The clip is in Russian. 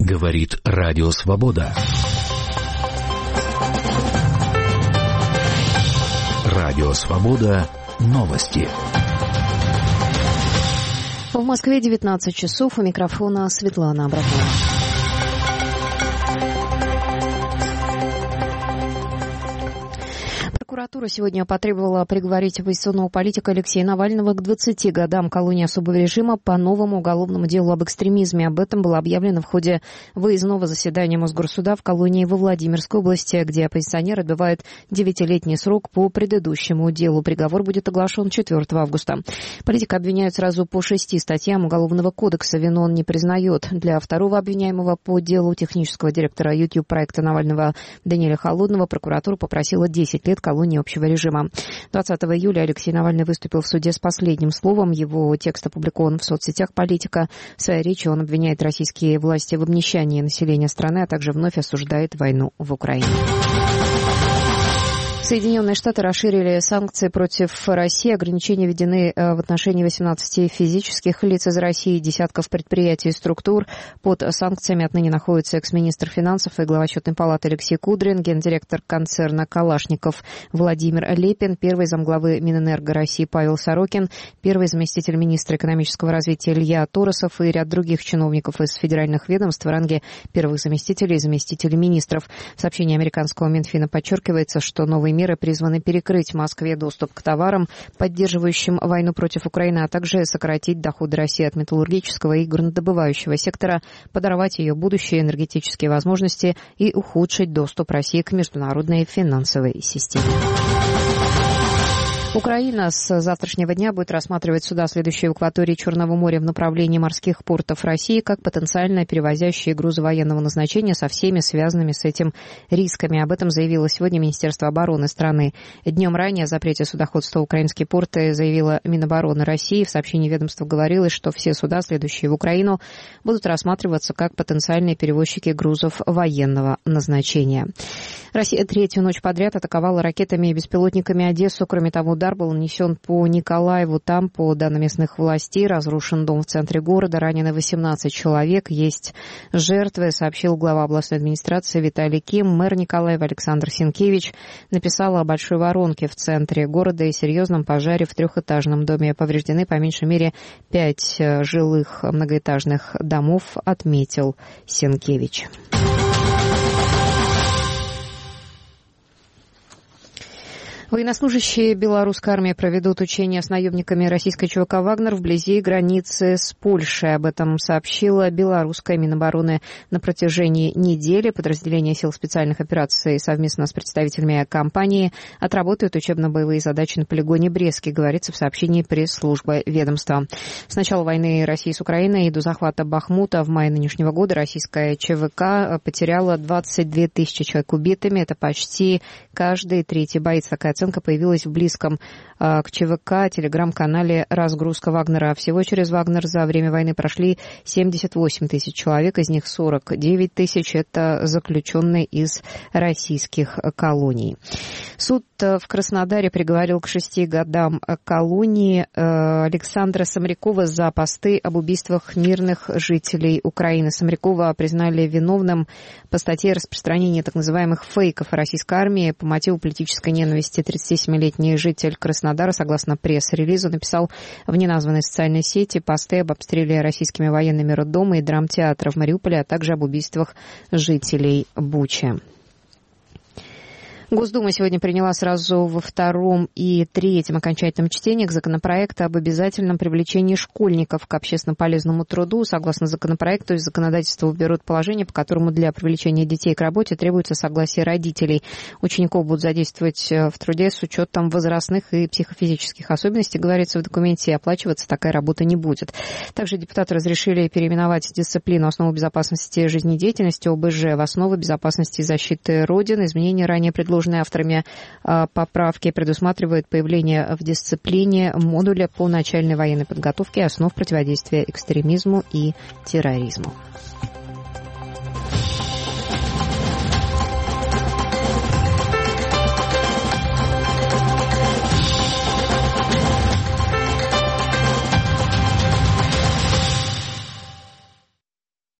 Говорит Радио Свобода. Радио Свобода. Новости. В Москве 19 часов. У микрофона Светлана Абрахова. Прокуратура сегодня потребовала приговорить оппозиционного политика Алексея Навального к 20 годам колонии особого режима по новому уголовному делу об экстремизме. Об этом было объявлено в ходе выездного заседания Мосгорсуда в колонии во Владимирской области, где оппозиционер отбывает 9-летний срок по предыдущему делу. Приговор будет оглашен 4 августа. Политика обвиняют сразу по 6 статьям Уголовного кодекса. Вину он не признает. Для второго обвиняемого по делу технического директора YouTube-проекта Навального Даниэля Холодного прокуратура попросила 10 лет колонии общего режима. 20 июля Алексей Навальный выступил в суде с последним словом. Его текст опубликован в соцсетях «Политика». В своей речи он обвиняет российские власти в обнищании населения страны, а также вновь осуждает войну в Украине. Соединенные Штаты расширили санкции против России. Ограничения введены в отношении 18 физических лиц из России, десятков предприятий и структур. Под санкциями отныне находится экс-министр финансов и глава Счетной палаты Алексей Кудрин, гендиректор концерна «Калашников» Владимир Лепин, первый замглавы Минэнерго России Павел Сорокин, первый заместитель министра экономического развития Илья Торосов и ряд других чиновников из федеральных ведомств в ранге первых заместителей и заместителей министров. В сообщении американского Минфина подчеркивается, что новые меры призваны перекрыть Москве доступ к товарам, поддерживающим войну против Украины, а также сократить доходы России от металлургического и горнодобывающего сектора, подорвать ее будущие энергетические возможности и ухудшить доступ России к международной финансовой системе. Украина с завтрашнего дня будет рассматривать суда, следующие в акватории Черного моря в направлении морских портов России, как потенциально перевозящие грузы военного назначения со всеми связанными с этим рисками. Об этом заявило сегодня Министерство обороны страны. Днем ранее о запрете судоходства в украинские порты заявила Минобороны России. В сообщении ведомства говорилось, что все суда, следующие в Украину, будут рассматриваться как потенциальные перевозчики грузов военного назначения. Россия третью ночь подряд атаковала ракетами и беспилотниками Одессу. Кроме того, удар был нанесен по Николаеву. Там, по данным местных властей, разрушен дом в центре города. Ранены 18 человек. Есть жертвы, сообщил глава областной администрации Виталий Ким. Мэр Николаева Александр Сенкевич написал о большой воронке в центре города и серьезном пожаре в трехэтажном доме. Повреждены по меньшей мере 5 жилых многоэтажных домов, отметил Сенкевич. Военнослужащие белорусской армии проведут учения с наемниками российской ЧВК «Вагнер» вблизи границы с Польшей. Об этом сообщила белорусская Минобороны на протяжении недели. Подразделения сил специальных операций совместно с представителями компании отработают учебно-боевые задачи на полигоне Брестский, говорится в сообщении пресс-службы ведомства. С начала войны России с Украиной и до захвата Бахмута в мае нынешнего года российская ЧВК потеряла 22 тысячи человек убитыми. Это почти каждый третий боец. Такая оценка появилась в близком к ЧВК телеграм-канале «Разгрузка Вагнера». Всего через Вагнер за время войны прошли 78 тысяч человек, из них 49 тысяч – это заключенные из российских колоний. Суд в Краснодаре приговорил к 6 годам колонии Александра Самрякова за посты об убийствах мирных жителей Украины. Самрякова признали виновным по статье распространения так называемых фейков о российской армии по мотиву политической ненависти. 37-летний житель Краснодара, согласно пресс-релизу, написал в неназванной социальной сети посты об обстреле российскими военными роддома и драмтеатра в Мариуполе, а также об убийствах жителей Бучи. Госдума сегодня приняла сразу во втором и третьем окончательном чтениях законопроект об обязательном привлечении школьников к общественно полезному труду. Согласно законопроекту, из законодательства уберут положение, по которому для привлечения детей к работе требуется согласие родителей. Учеников будут задействовать в труде с учетом возрастных и психофизических особенностей, говорится в документе, и оплачиваться такая работа не будет. Также депутаты разрешили переименовать дисциплину «Основы безопасности жизнедеятельности» ОБЖ в «Основы безопасности и защиты Родины». Изменения, ранее предложенные авторами поправки, предусматривают появление в дисциплине модуля по начальной военной подготовке и основ противодействия экстремизму и терроризму.